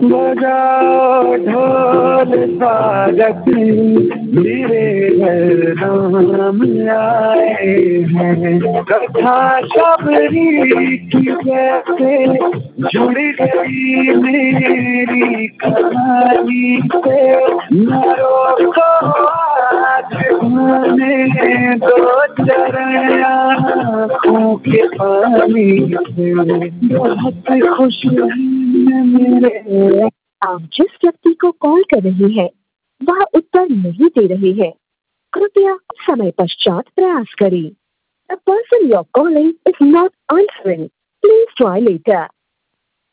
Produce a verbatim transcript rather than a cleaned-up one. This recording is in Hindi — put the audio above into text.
बजाओ ढोल स्वागत मेरे घर राम आए हैं। कथा शबरी की जैसे जुड़ गई मेरी कहानी से। न रोको आज बने दो चरण आँखों के पानी से। बहुत खुश हैं मेरे। आप जिस व्यक्ति को कॉल कर रही हैं वह उत्तर नहीं दे रही है, कृपया समय पश्चात प्रयास करें। The person you're calling is not answering. Please try later.